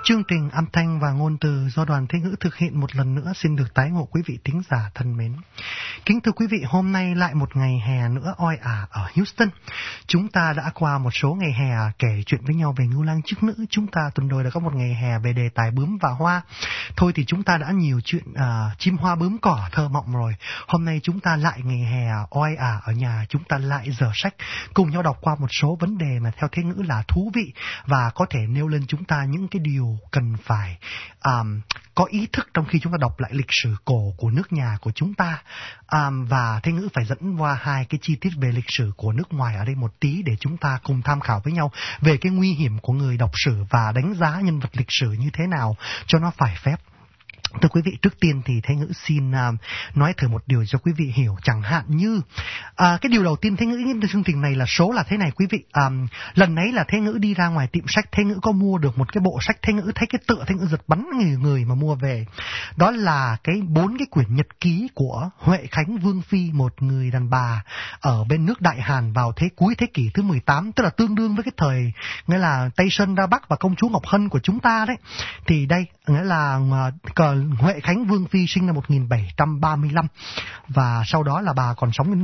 Chương trình âm thanh và ngôn từ do Đoàn Thế Ngữ thực hiện một lần nữa xin được tái ngộ quý vị thính giả thân mến. Kính thưa quý vị, hôm nay lại một ngày hè nữa oi ả ở Houston. Chúng ta đã qua một số ngày hè kể chuyện với nhau về ngưu lang chức nữ. Chúng ta tuần rồi đã có một ngày hè về đề tài bướm và hoa. Thôi thì chúng ta đã nhiều chuyện chim hoa bướm cỏ thơ mộng rồi. Hôm nay chúng ta lại ngày hè oi ả ở nhà. Chúng ta lại dở sách cùng nhau đọc qua một số vấn đề mà theo Thế Ngữ là thú vị và có thể nêu lên chúng ta những cái điều cần phải có ý thức trong khi chúng ta đọc lại lịch sử cổ của nước nhà của chúng ta. Và Thế Ngữ phải dẫn qua hai cái chi tiết về lịch sử của nước ngoài ở đây một tí để chúng ta cùng tham khảo với nhau về cái nguy hiểm của người đọc sử và đánh giá nhân vật lịch sử như thế nào cho nó phải phép. Thưa quý vị, trước tiên thì Thế Ngữ xin nói thử một điều cho quý vị hiểu. Chẳng hạn như cái điều đầu tiên Thế Ngữ nghĩ chương trình này là số là thế này quý vị. Lần ấy là Thế Ngữ đi ra ngoài tiệm sách, Thế Ngữ có mua được một cái bộ sách. Thế Ngữ thấy cái tựa, Thế Ngữ giật bắn người mà mua về. Đó là 4 cái quyển nhật ký của Huệ Khánh Vương Phi, một người đàn bà ở bên nước Đại Hàn vào cuối thế kỷ thứ 18, tức là tương đương với cái thời nghĩa là Tây Sơn ra Bắc và công chúa Ngọc Hân của chúng ta đấy. Thì đây nghĩa là Huệ Khánh Vương Phi sinh năm 1735 và sau đó là bà còn sống đến năm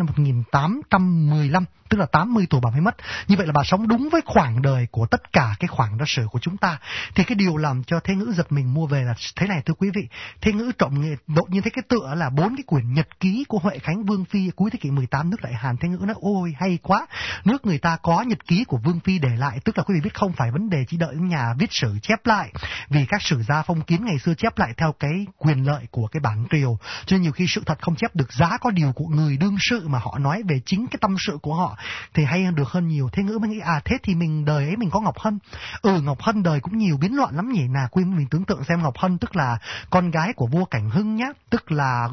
1815, tức là 80 tuổi bà mới mất. Như vậy là bà sống đúng với khoảng đời của tất cả cái khoảng lịch sử của chúng ta. Thì cái điều làm cho Thế Ngữ giật mình mua về là thế này thưa quý vị. Thế Ngữ đột nhiên thấy cái tựa là 4 cái quyển nhật ký của Huệ Khánh Vương Phi cuối thế kỷ 18 nước Đại Hàn. Thế Ngữ nói ôi hay quá, nước người ta có nhật ký của Vương Phi để lại. Tức là quý vị biết không phải vấn đề chỉ đợi nhà viết sử chép lại, vì các sử gia phong kiến ngày xưa chép lại theo cái quyền lợi của cái bản triều, cho nên nhiều khi sự thật không chép được. Giá có điều của người đương sự mà họ nói về chính cái tâm sự của họ thì hay hơn được hơn nhiều. Thế Ngữ mới nghĩ thế thì mình đời ấy mình có Ngọc Hân. Ngọc Hân đời cũng nhiều biến loạn lắm nhỉ. Mình tưởng tượng xem, Ngọc Hân tức là con gái của vua Cảnh Hưng nhá, tức là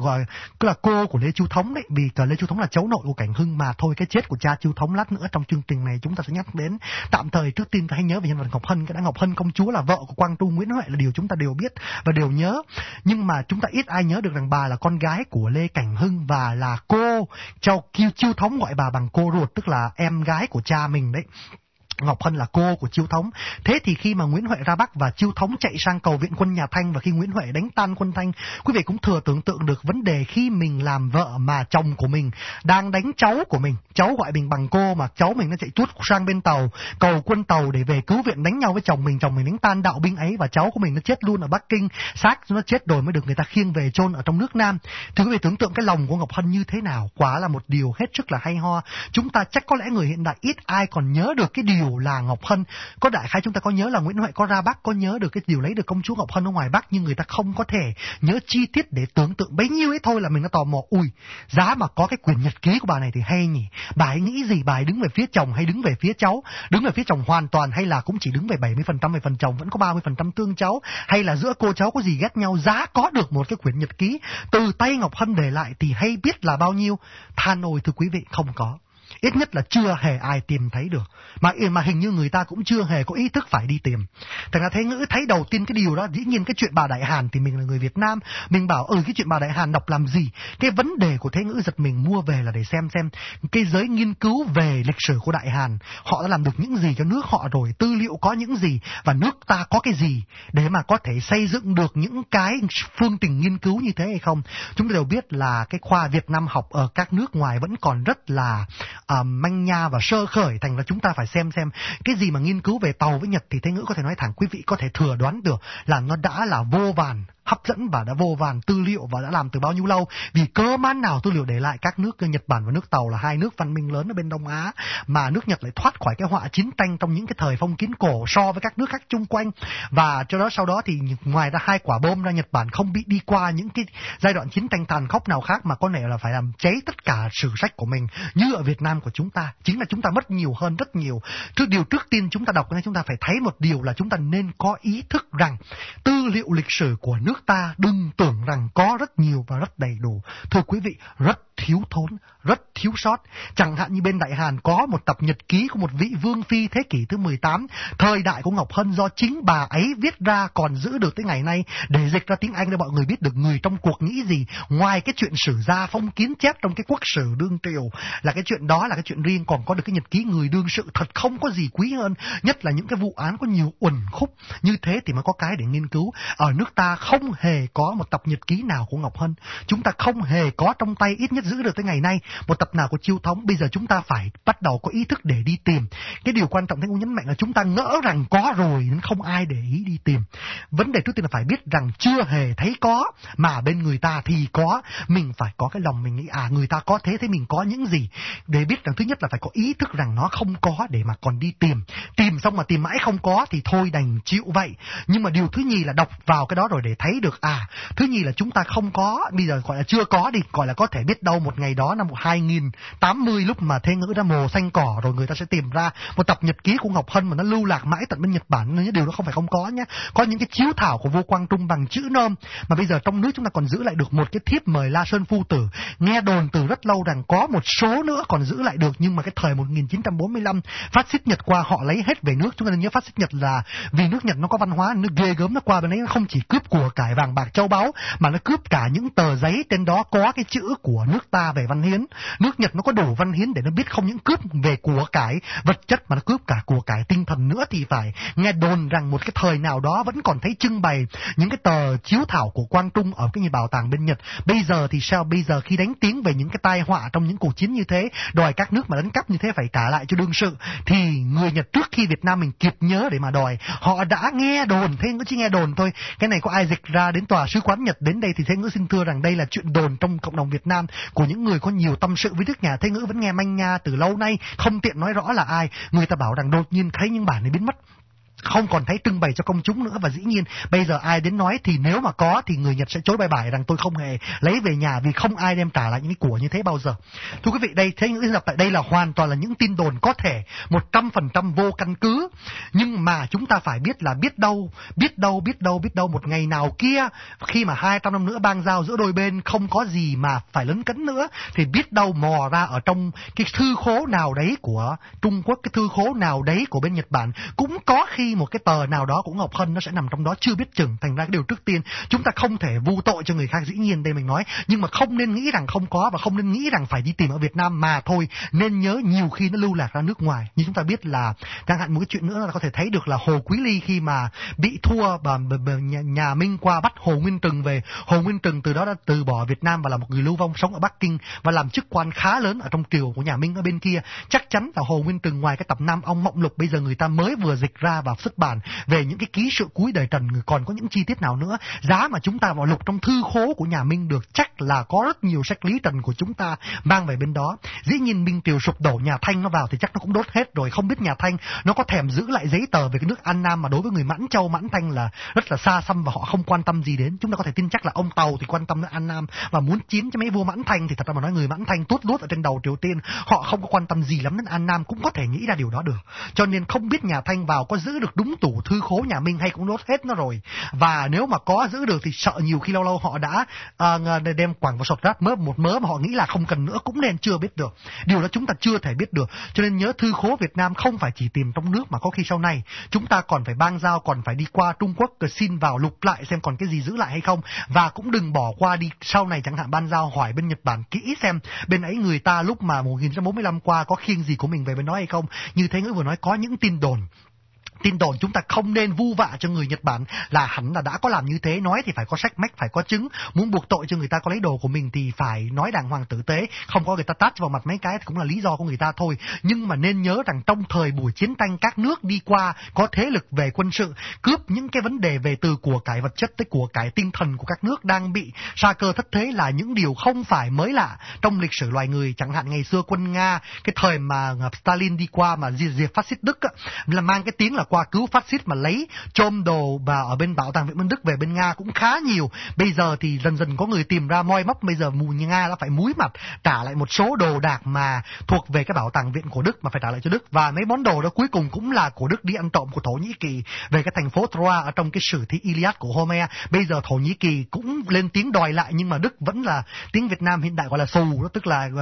cô của Lê Chu Thống đấy, vì cả Lê Chu Thống là cháu nội của Cảnh Hưng mà. Thôi cái chết của cha Chu Thống lát nữa trong chương trình này chúng ta sẽ nhắc đến. Tạm thời trước tiên ta hãy nhớ về nhân vật Ngọc Hân. Cái đã Ngọc Hân công chúa là vợ của Quang Trung Nguyễn Huệ là điều chúng ta đều biết và đều nhớ, nhưng mà chúng ta ít ai nhớ được rằng bà là con gái của Lê Cảnh Hưng và là cô Chiêu Thống gọi bà bằng cô ruột, tức là em gái của cha mình đấy. Ngọc Hân là cô của Chiêu Thống. Thế thì khi mà Nguyễn Huệ ra Bắc và Chiêu Thống chạy sang cầu viện quân nhà Thanh, và khi Nguyễn Huệ đánh tan quân Thanh, quý vị cũng thừa tưởng tượng được vấn đề khi mình làm vợ mà chồng của mình đang đánh cháu của mình. Cháu gọi mình bằng cô mà cháu mình nó chạy tuốt sang bên Tàu cầu quân Tàu để về cứu viện đánh nhau với chồng mình đánh tan đạo binh ấy và cháu của mình nó chết luôn ở Bắc Kinh. Xác nó chết rồi mới được người ta khiêng về chôn ở trong nước Nam. Thì quý vị tưởng tượng cái lòng của Ngọc Hân như thế nào. Quả là một điều hết sức là hay ho. Chúng ta chắc có lẽ người hiện đại ít ai còn nhớ được cái điều là Ngọc Hân. Có đại khái chúng ta có nhớ là Nguyễn Huệ có ra Bắc, có nhớ được cái điều lấy được công chúa Ngọc Hân ở ngoài Bắc, nhưng người ta không có thể nhớ chi tiết để tưởng tượng. Bấy nhiêu ấy thôi là mình đã tò mò. Giá mà có cái quyển nhật ký của bà này thì hay nhỉ. Bà ấy nghĩ gì? Bà ấy đứng về phía chồng hay đứng về phía cháu? Đứng về phía chồng hoàn toàn hay là cũng chỉ đứng về 70% về phần chồng, vẫn có 30% thương cháu? Hay là giữa cô cháu có gì ghét nhau? Giá có được một cái quyển nhật ký từ tay Ngọc Hân để lại thì hay biết là bao nhiêu. Than ôi thưa quý vị, không có. Ít nhất là chưa hề ai tìm thấy được. Mà hình như người ta cũng chưa hề có ý thức phải đi tìm. Thành ra Thế Ngữ thấy đầu tiên cái điều đó, dĩ nhiên cái chuyện bà Đại Hàn thì mình là người Việt Nam, mình bảo cái chuyện bà Đại Hàn đọc làm gì. Cái vấn đề của Thế Ngữ giật mình mua về là để xem cái giới nghiên cứu về lịch sử của Đại Hàn họ đã làm được những gì cho nước họ rồi, tư liệu có những gì và nước ta có cái gì để mà có thể xây dựng được những cái phương trình nghiên cứu như thế hay không. Chúng ta đều biết là cái khoa Việt Nam học ở các nước ngoài vẫn còn rất là manh nha và sơ khởi. Thành ra chúng ta phải xem cái gì mà nghiên cứu về Tàu với Nhật thì Thế Ngữ có thể nói thẳng quý vị có thể thừa đoán được là nó đã là vô vàn hấp dẫn và đã vô vàn tư liệu và đã làm từ bao nhiêu lâu. Vì cơ man nào tư liệu để lại các nước Nhật Bản và nước Tàu là hai nước văn minh lớn ở bên Đông Á, mà nước Nhật lại thoát khỏi cái họa chiến tranh trong những cái thời phong kiến cổ so với các nước khác chung quanh. Và cho đó sau đó thì ngoài ra 2 quả bom ra Nhật Bản không bị đi qua những cái giai đoạn chiến tranh tàn khốc nào khác mà có thể là phải làm cháy tất cả sử sách của mình như ở Việt Nam của chúng ta. Chính là chúng ta mất nhiều hơn rất nhiều. Trước tiên chúng ta đọc chúng ta phải thấy một điều là chúng ta nên có ý thức rằng tư liệu lịch sử của nước ta đừng tưởng rằng có rất nhiều và rất đầy đủ. Thưa quý vị, rất thiếu thốn, rất thiếu sót. Chẳng hạn như bên Đại Hàn có một tập nhật ký của một vị vương phi thế kỷ thứ 18, thời đại của Ngọc Hân, do chính bà ấy viết ra, còn giữ được tới ngày nay, để dịch ra tiếng Anh để mọi người biết được người trong cuộc nghĩ gì. Ngoài cái chuyện sử gia phong kiến chép trong cái quốc sử đương triều là cái chuyện đó là cái chuyện riêng, còn có được cái nhật ký người đương sự, thật không có gì quý hơn, nhất là những cái vụ án có nhiều uẩn khúc như thế thì mới có cái để nghiên cứu. Ở nước ta không hề có một tập nhật ký nào của Ngọc Hân, chúng ta không hề có trong tay, ít nhất giữ được tới ngày nay, một tập nào của Chiêu Thống. Bây giờ chúng ta phải bắt đầu có ý thức để đi tìm. Cái điều quan trọng Thánh Cũng nhấn mạnh là chúng ta ngỡ rằng có rồi nên không ai để ý đi tìm. Vấn đề trước tiên là phải biết rằng chưa hề thấy có, mà bên người ta thì có. Mình phải có cái lòng mình nghĩ người ta có thế mình có những gì, để biết rằng thứ nhất là phải có ý thức rằng nó không có để mà còn đi tìm. Tìm xong mà tìm mãi không có thì thôi đành chịu vậy. Nhưng mà điều thứ nhì là đọc vào cái đó rồi để thấy được thứ nhì là chúng ta không có, bây giờ gọi là chưa có đi, gọi là có thể biết đâu một ngày đó năm 2080 lúc mà thế ngữ đã mồ xanh cỏ rồi, người ta sẽ tìm ra một tập nhật ký của Ngọc Hân mà nó lưu lạc mãi tận bên Nhật Bản. Nên điều đó không phải không có nhé. Có những cái chiếu thảo của vua Quang Trung bằng chữ nôm mà bây giờ trong nước chúng ta còn giữ lại được một cái thiếp mời La Sơn Phu Tử. Nghe đồn từ rất lâu rằng có một số nữa còn giữ lại được, nhưng mà cái thời 1945 phát xít Nhật qua họ lấy hết về nước. Chúng ta nên nhớ phát xít Nhật là vì nước Nhật nó có văn hóa, nó ghê gớm, nó qua bên ấy nó không chỉ cướp của cải vàng bạc châu báu mà nó cướp cả những tờ giấy trên đó có cái chữ của nước ta về văn hiến. Nước Nhật nó có đủ văn hiến để nó biết không những cướp về của cải vật chất mà nó cướp cả của cải tinh thần nữa. Thì phải nghe đồn rằng một cái thời nào đó vẫn còn thấy trưng bày những cái tờ chiếu thảo của Quang Trung ở cái bảo tàng bên Nhật. Bây giờ thì sao? Bây giờ khi đánh tiếng về những cái tai họa trong những cuộc chiến như thế, đòi các nước mà đánh cắp như thế phải trả lại cho đương sự, thì người Nhật trước khi Việt Nam mình kịp nhớ để mà đòi, họ đã nghe đồn, thế ngữ chỉ nghe đồn thôi. Cái này có ai dịch ra đến tòa sứ quán Nhật đến đây thì thế ngữ xin thưa rằng đây là chuyện đồn trong cộng đồng Việt Nam của những người có nhiều tâm sự với nước nhà. Thế ngữ vẫn nghe manh nha từ lâu nay, không tiện nói rõ là ai. Người ta bảo rằng đột nhiên thấy những bản này biến mất, không còn thấy trưng bày cho công chúng nữa, và dĩ nhiên bây giờ ai đến nói thì nếu mà có thì người Nhật sẽ chối bày bải rằng tôi không hề lấy về nhà, vì không ai đem trả lại những cái của như thế bao giờ. Thưa quý vị, đây thế ngữ đọc tại đây là hoàn toàn là những tin đồn có thể 100% vô căn cứ, nhưng mà chúng ta phải biết là biết đâu một ngày nào kia khi mà 200 năm nữa bang giao giữa đôi bên không có gì mà phải lấn cấn nữa, thì biết đâu mò ra ở trong cái thư khố nào đấy của Trung Quốc, cái thư khố nào đấy của bên Nhật Bản, cũng có khi một cái tờ nào đó của Ngọc Hân nó sẽ nằm trong đó, chưa biết chừng. Thành ra cái điều trước tiên chúng ta không thể vu tội cho người khác, dĩ nhiên đây mình nói, nhưng mà không nên nghĩ rằng không có, và không nên nghĩ rằng phải đi tìm ở Việt Nam mà thôi. Nên nhớ nhiều khi nó lưu lạc ra nước ngoài. Như chúng ta biết là chẳng hạn một cái chuyện nữa là có thể thấy được là Hồ Quý Ly khi mà bị thua và nhà Minh qua bắt Hồ Nguyên Trừng về, Hồ Nguyên Trừng từ đó đã từ bỏ Việt Nam và là một người lưu vong sống ở Bắc Kinh và làm chức quan khá lớn ở trong triều của nhà Minh ở bên kia. Chắc chắn là Hồ Nguyên Trừng ngoài cái tập Nam Ong Mộng Lục bây giờ người ta mới vừa dịch ra và xuất bản về những cái ký sự cuối đời Trần, còn có những chi tiết nào nữa, giá mà chúng ta vào lục trong thư khố của nhà Minh được, chắc là có rất nhiều sách lý Trần của chúng ta mang về bên đó. Dĩ nhiên Minh triều sụp đổ, nhà Thanh nó vào thì chắc nó cũng đốt hết rồi, không biết nhà Thanh nó có thèm giữ lại giấy tờ về cái nước An Nam mà đối với người Mãn Châu, Mãn Thanh là rất là xa xăm và họ không quan tâm gì đến. Chúng ta có thể tin chắc là ông Tàu thì quan tâm đến An Nam và muốn chiến cho mấy vua Mãn Thanh, thì thật ra mà nói người Mãn Thanh tuốt lút ở trên đầu Triều Tiên, họ không có quan tâm gì lắm đến An Nam, cũng có thể nghĩ ra điều đó được. Cho nên không biết nhà Thanh vào có giữ được đúng tủ thư khố nhà Minh hay cũng đốt hết nó rồi. Và nếu mà có giữ được thì sợ nhiều khi lâu lâu họ đã đem quẳng vào sọt rác một mớ mà họ nghĩ là không cần nữa, cũng nên chưa biết được. Điều đó chúng ta chưa thể biết được. Cho nên nhớ thư khố Việt Nam không phải chỉ tìm trong nước, mà có khi sau này chúng ta còn phải bang giao, còn phải đi qua Trung Quốc xin vào lục lại xem còn cái gì giữ lại hay không. Và cũng đừng bỏ qua đi sau này chẳng hạn ban giao hỏi bên Nhật Bản kỹ xem bên ấy người ta lúc mà 1945 qua có khiêng gì của mình về bên đó hay không. Như thế ngữ vừa nói, có những tin đồn chúng ta không nên vu vạ cho người Nhật Bản là hẳn là đã có làm như thế. Nói thì phải có sách mách, phải có chứng. Muốn buộc tội cho người ta có lấy đồ của mình thì phải nói đàng hoàng tử tế, không có người ta tát vào mặt mấy cái thì cũng là lý do của người ta thôi. Nhưng mà nên nhớ rằng trong thời buổi chiến tranh, các nước đi qua có thế lực về quân sự, cướp những cái vấn đề về từ của cải vật chất tới của cải tinh thần của các nước đang bị sa cơ thất thế là những điều không phải mới lạ trong lịch sử loài người. Chẳng hạn ngày xưa quân Nga, cái thời mà Stalin đi qua mà diệt phát xít Đức là mang cái tiếng là qua cứu phát xít mà lấy chôm đồ và ở bên bảo tàng Viện Binh Đức về bên Nga cũng khá nhiều. Bây giờ thì dần dần có người tìm ra moi móc, bây giờ Nga đã phải múi mặt trả lại một số đồ đạc mà thuộc về cái bảo tàng Viện của Đức mà phải trả lại cho Đức, và mấy món đồ đó cuối cùng cũng là của Đức đi ăn trộm của Thổ Nhĩ Kỳ về cái thành phố Troa ở trong cái sử thi Iliad của Homer. Bây giờ Thổ Nhĩ Kỳ cũng lên tiếng đòi lại, nhưng mà Đức vẫn là tiếng Việt Nam hiện đại gọi là xù đó, tức là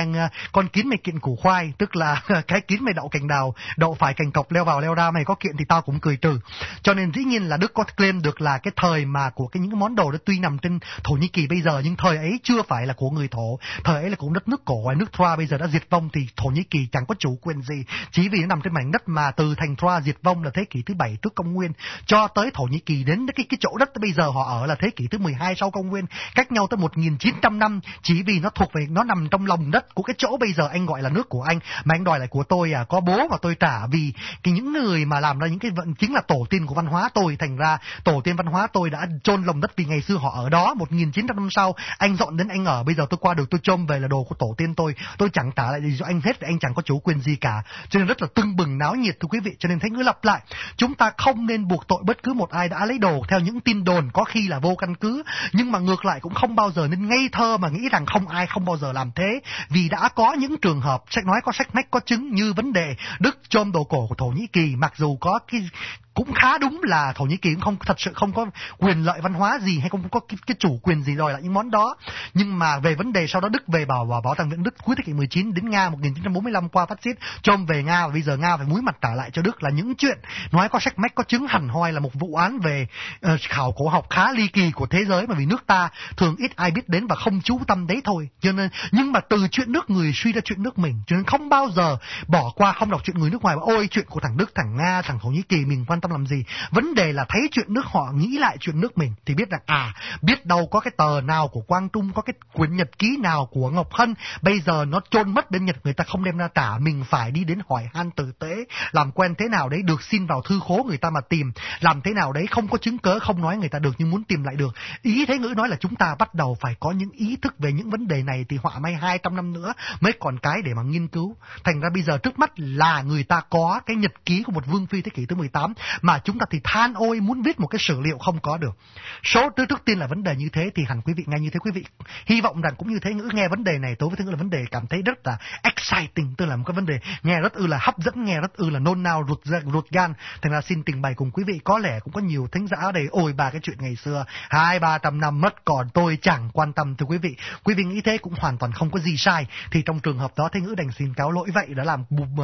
con kiến mày kiện củ khoai, tức là cái kiến mày đậu cành đào, đậu phải cành cọc, leo vào leo ra, mày có kiện thì tao cũng cười trừ. Cho nên dĩ nhiên là Đức có claim được là cái thời mà của những món đồ đó tuy nằm trên Thổ Nhĩ Kỳ bây giờ, nhưng thời ấy chưa phải là của người Thổ, thời ấy là của đất nước cổ, nước Troa bây giờ đã diệt vong thì Thổ Nhĩ Kỳ chẳng có chủ quyền gì, chỉ vì nó nằm trên mảnh đất mà từ thành Troa diệt vong là thế kỷ thứ 7 trước công nguyên cho tới Thổ Nhĩ Kỳ đến cái chỗ đất bây giờ họ ở là thế kỷ thứ 12 sau công nguyên, cách nhau tới 1900 năm, chỉ vì nó thuộc về, nó nằm trong lòng đất của cái chỗ bây giờ anh gọi là nước của anh mà anh đòi lại của tôi à, có bố mà tôi trả, vì những người mà làm ra những cái vận chính là tổ tiên của văn hóa tôi, thành ra tổ tiên văn hóa tôi đã chôn lòng đất vì ngày xưa họ ở đó. 1900 năm sau anh dọn đến anh ở, bây giờ tôi qua được tôi chôm về là đồ của tổ tiên tôi chẳng trả lại gì cho anh hết, anh chẳng có chủ quyền gì cả, cho nên rất là tưng bừng náo nhiệt thưa quý vị. Cho nên Thánh Ngữ lặp lại, chúng ta không nên buộc tội bất cứ một ai đã lấy đồ theo những tin đồn có khi là vô căn cứ, nhưng mà ngược lại cũng không bao giờ nên ngây thơ mà nghĩ rằng không bao giờ làm thế, vì đã có những trường hợp sách nói có sách nách có chứng, như vấn đề Đức chôm đồ cổ của Thổ Nhĩ Kỳ, mặc dù có cái cũng khá đúng là Thổ Nhĩ Kỳ cũng thật sự không có quyền lợi văn hóa gì hay không có cái chủ quyền gì đòi lại những món đó, nhưng mà về vấn đề sau đó Đức về bảo tàng Viện Đức cuối thế kỷ 19 đến Nga 1945 qua phát xít chôm về Nga, và bây giờ Nga phải múi mặt trả lại cho Đức là những chuyện nói có sách mách có chứng hẳn hoi, là một vụ án về khảo cổ học khá ly kỳ của thế giới mà vì nước ta thường ít ai biết đến và không chú tâm đấy thôi. Cho nên nhưng mà từ chuyện nước người suy ra chuyện nước mình, cho nên không bao giờ bỏ qua, không đọc chuyện người nước ngoài mà ôi chuyện của thằng Đức, thằng Nga, thằng Thổ Nhĩ Kỳ mình quan tâm làm gì. Vấn đề là thấy chuyện nước họ nghĩ lại chuyện nước mình thì biết rằng biết đâu có cái tờ nào của Quang Trung, có cái quyển nhật ký nào của Ngọc Hân bây giờ nó chôn mất bên Nhật, người ta không đem ra trả, mình phải đi đến hỏi han tử tế, làm quen thế nào đấy, được xin vào thư khố người ta mà tìm, làm thế nào đấy không có chứng cớ không nói người ta được nhưng muốn tìm lại được. Ý Thế Ngữ nói là chúng ta bắt đầu phải có những ý thức về những vấn đề này thì họa may 200 năm nữa mới còn cái để mà nghiên cứu. Thành ra bây giờ trước mắt là người ta có cái nhật ký của một vương phi thế kỷ thứ 18 mà chúng ta thì than ôi muốn viết một cái sử liệu không có được. Trước tiên là vấn đề như thế thì hẳn quý vị nghe như thế, quý vị hy vọng rằng cũng như Thế Ngữ nghe vấn đề này, Tố với Thế Ngữ là vấn đề cảm thấy rất là exciting, tức là một cái vấn đề nghe rất là hấp dẫn, nghe rất là nôn nao ruột gan. Thành ra xin trình bày cùng quý vị, có lẽ cũng có nhiều thính giả ở đây ôi bà cái chuyện ngày xưa 200-300 năm mất còn tôi chẳng quan tâm. Thưa quý vị nghĩ thế cũng hoàn toàn không có gì sai, thì trong trường hợp đó Thế Ngữ đành xin cáo lỗi vậy, đã làm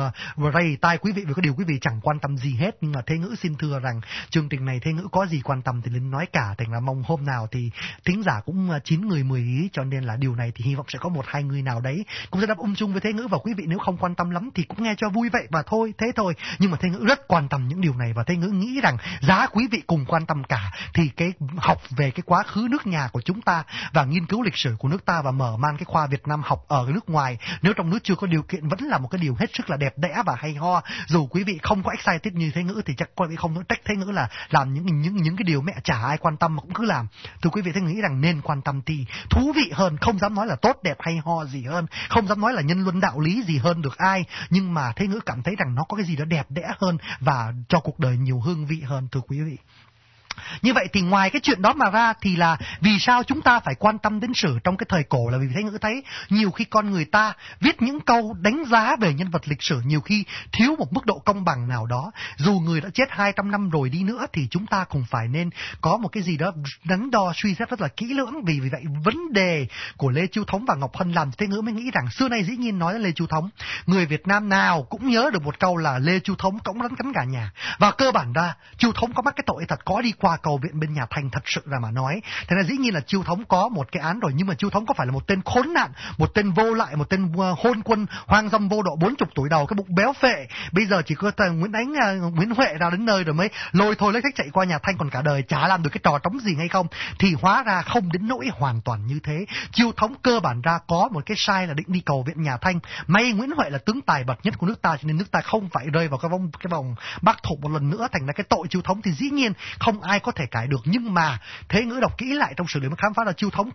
rầy tai quý vị vì có điều quý vị chẳng quan tâm gì hết. Nhưng mà Thế Ngữ xin thưa rằng chương trình này Thế Ngữ có gì quan tâm thì Linh nói cả, thành là mong hôm nào thì thính giả cũng 9 người 10 ý, cho nên là điều này thì hy vọng sẽ có 1-2 người nào đấy cũng sẽ đáp chung với Thế Ngữ, và quý vị nếu không quan tâm lắm thì cũng nghe cho vui vậy và thôi, thế thôi. Nhưng mà Thế Ngữ rất quan tâm những điều này, và Thế Ngữ nghĩ rằng giá quý vị cùng quan tâm cả thì cái học về cái quá khứ nước nhà của chúng ta và nghiên cứu lịch sử của nước ta và mở mang cái khoa Việt Nam học ở nước ngoài, nếu trong nước chưa có điều kiện, vẫn là một cái điều hết sức là đẹp đẽ và hay ho. Dù quý vị không có excited như Thế Ngữ thì chắc quý vị không trách Thế Ngữ là làm những cái điều mẹ chả ai quan tâm mà cũng cứ làm. Thưa quý vị, Thế Ngữ nghĩ rằng nên quan tâm thì thú vị hơn, không dám nói là tốt đẹp hay ho gì hơn, không dám nói là nhân luân đạo lý gì hơn được ai, nhưng mà Thế Ngữ cảm thấy rằng nó có cái gì đó đẹp đẽ hơn và cho cuộc đời nhiều hương vị hơn. Thưa quý vị, như vậy thì ngoài cái chuyện đó mà ra thì là vì sao chúng ta phải quan tâm đến sử trong cái thời cổ, là vì Thế Ngữ thấy nhiều khi con người ta viết những câu đánh giá về nhân vật lịch sử nhiều khi thiếu một mức độ công bằng nào đó. Dù người đã chết 200 năm rồi đi nữa thì chúng ta cũng phải nên có một cái gì đó đắn đo suy xét rất là kỹ lưỡng. Vì vậy vấn đề của Lê Chiêu Thống và Ngọc Hân làm Thế Ngữ mới nghĩ rằng xưa nay dĩ nhiên nói đến Lê Chiêu Thống, người Việt Nam nào cũng nhớ được một câu là Lê Chiêu Thống cõng rắn cắn gà nhà, và cơ bản ra Chiêu Thống có mắc cái tội thật, có đi qua cầu viện bên nhà Thanh thật sự ra mà nói. Thế nên dĩ nhiên là Chiêu Thống có một cái án rồi, nhưng mà Chiêu Thống có phải là một tên khốn nạn, một tên vô lại, một tên hôn quân hoang dâm vô độ 40 tuổi đầu, cái bụng béo phệ. Bây giờ chỉ có Nguyễn Huệ ra đến nơi rồi mới lôi thôi lấy khách chạy qua nhà Thanh, còn cả đời chả làm được cái trò trống gì hay không. Thì hóa ra không đến nỗi hoàn toàn như thế. Chiêu Thống cơ bản ra có một cái sai là định đi cầu viện nhà Thanh. May Nguyễn Huệ là tướng tài bậc nhất của nước ta, cho nên nước ta không phải rơi vào cái vòng Bắc Thục một lần nữa. Thành ra cái tội Chiêu Thống thì dĩ nhiên không ai có thể cải được. Nhưng mà Thế Ngữ đọc kỹ lại trong sử liệu mới khám phá là Chiêu Thống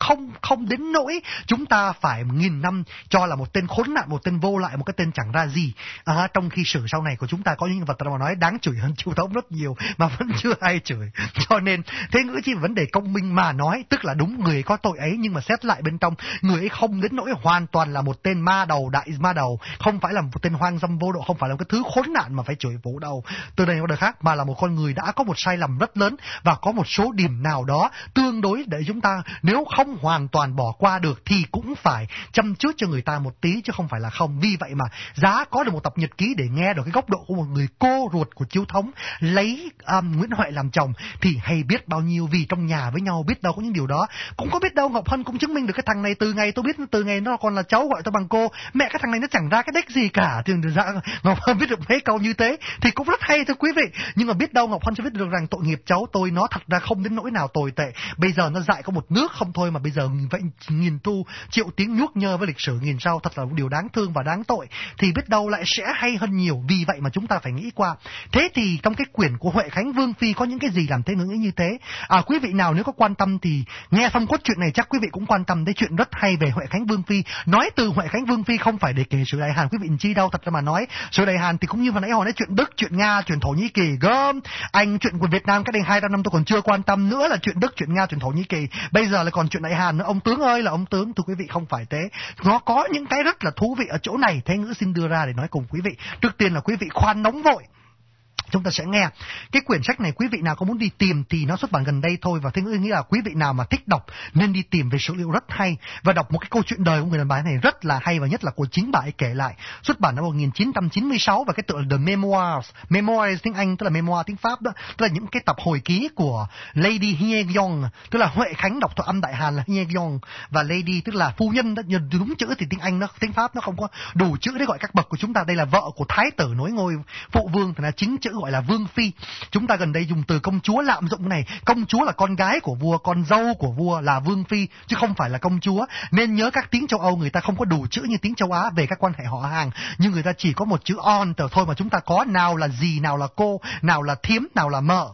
không đến nỗi chúng ta phải 1000 năm cho là một tên khốn nạn, một tên vô lại, một cái tên chẳng ra gì. Trong khi sử sau này của chúng ta có những vật mà nói đáng chửi hơn Chu Thống rất nhiều mà vẫn chưa ai chửi. Cho nên thế ngữ chỉ vấn đề công minh mà nói, tức là đúng người ấy có tội ấy, nhưng mà xét lại bên trong người ấy không đến nỗi hoàn toàn là một tên ma đầu, đại ma đầu, không phải là một tên hoang dâm vô độ, không phải là một cái thứ khốn nạn mà phải chửi bố đầu từ đây qua đời khác, mà là một con người đã có một sai lầm rất lớn và có một số điểm nào đó tương đối để chúng ta nếu không hoàn toàn bỏ qua được thì cũng phải chăm chút cho người ta một tí, chứ không phải là không. Vì vậy mà giá có được một tập nhật ký để nghe được cái góc độ của một người cô ruột của Chiếu Thống lấy Nguyễn Huệ làm chồng thì hay biết bao nhiêu. Vì trong nhà với nhau biết đâu có những điều đó, cũng có biết đâu Ngọc Hân cũng chứng minh được cái thằng này từ ngày tôi biết, từ ngày nó còn là cháu gọi tôi bằng cô, mẹ cái thằng này nó chẳng ra cái đếch gì cả. Thì Ngọc Hân biết được mấy câu như thế thì cũng rất hay thưa quý vị. Nhưng mà biết đâu Ngọc Hân sẽ biết được rằng tội nghiệp cháu tôi nó thật ra không đến nỗi nào tồi tệ, bây giờ nó dại có một nước không thôi mà bây giờ vậy nghìn thu triệu tiếng nhuốc nhơ với lịch sử nghìn sau, thật là một điều đáng thương và đáng tội, thì biết đâu lại sẽ hay hơn nhiều. Vì vậy mà chúng ta phải nghĩ qua. Thế thì trong cái quyển của Huệ Khánh Vương Phi có những cái gì làm thế ngữ như thế? Quý vị nào nếu có quan tâm thì nghe xong cốt truyện này chắc quý vị cũng quan tâm đến chuyện rất hay về Huệ Khánh Vương Phi. Nói từ Huệ Khánh Vương Phi không phải để kể sử Đại Hàn quý vị chi đâu, thật ra mà nói sử Đại Hàn thì cũng như vừa nãy hồi nói chuyện Đức, chuyện Nga, chuyện Thổ Nhĩ Kỳ gớm. Anh chuyện của Việt Nam cách đây 200 năm tôi còn chưa quan tâm nữa là chuyện Đức, chuyện Nga, chuyện Thổ Nhĩ Kỳ. Bây giờ là còn chuyện Đại Hàn nữa. Ông tướng ơi là ông tướng, thưa quý vị, không phải thế. Nó có những cái rất là thú vị ở chỗ này, thế ngữ xin đưa ra để nói cùng quý vị. Trước tiên là quý vị khoan nóng vội, chúng ta sẽ nghe cái quyển sách này. Quý vị nào có muốn đi tìm thì nó xuất bản gần đây thôi, và thế nghĩ là quý vị nào mà thích đọc nên đi tìm về sử liệu rất hay và đọc một cái câu chuyện đời của người đàn bà này rất là hay, và nhất là của chính bà ấy kể lại, xuất bản năm 1996 và cái tựa là The Memoirs. Memoirs tiếng Anh tức là memoir tiếng Pháp đó, tức là những cái tập hồi ký của Lady Hyejeong, tức là Huệ Khánh đọc thuộc âm Đại Hàn là Hyejeong, và Lady tức là phu nhân đó. Đúng chữ thì tiếng Anh nó tiếng Pháp nó không có đủ chữ để gọi các bậc của chúng ta. Đây là vợ của thái tử nối ngôi phụ vương, thì là chính chữ gọi là vương phi. Chúng ta gần đây dùng từ công chúa lạm dụng này. Công chúa là con gái của vua, con dâu của vua là vương phi chứ không phải là công chúa. Nên nhớ các tiếng châu Âu người ta không có đủ chữ như tiếng châu Á về các quan hệ họ hàng, nhưng người ta chỉ có một chữ on thôi mà chúng ta có nào là dì, nào là cô, nào là thiếm, nào là mợ.